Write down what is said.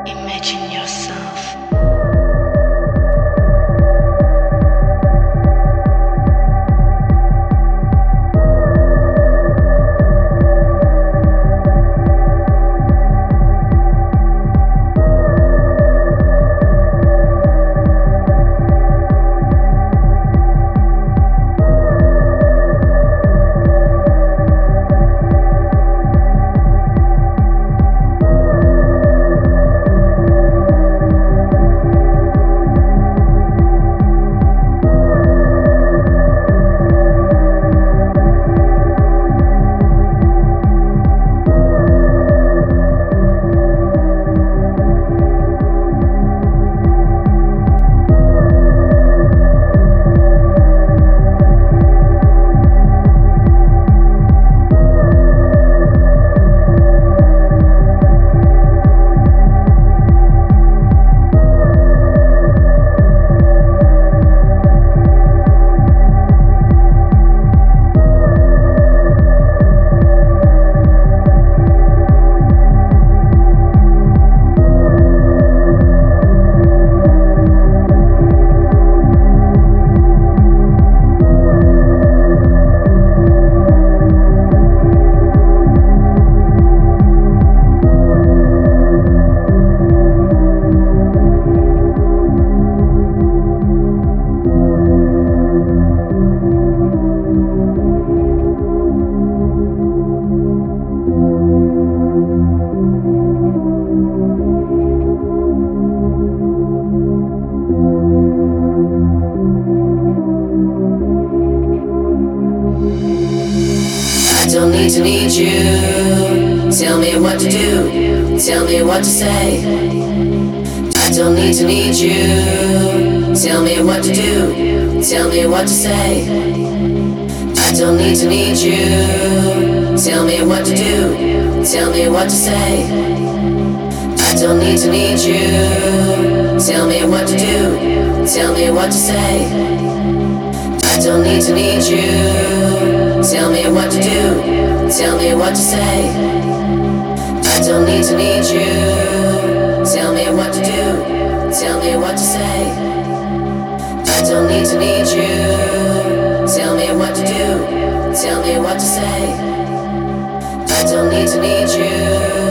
Imagine yourself. I don't need to need you. Tell me what to do. Tell me what to say. I don't need to need you. Tell me what to do. Tell me what to say. I don't need to need you. Tell me what to do. Tell me what to say. I don't need to need you. Tell me what to do. Tell me what to say. I don't need to need you. Tell me what to do. Tell me what to say. I don't need to need you. Tell me what to do. Tell me what to say. I don't need to need you. Tell me what to do. Tell me what to say. I don't need to need you.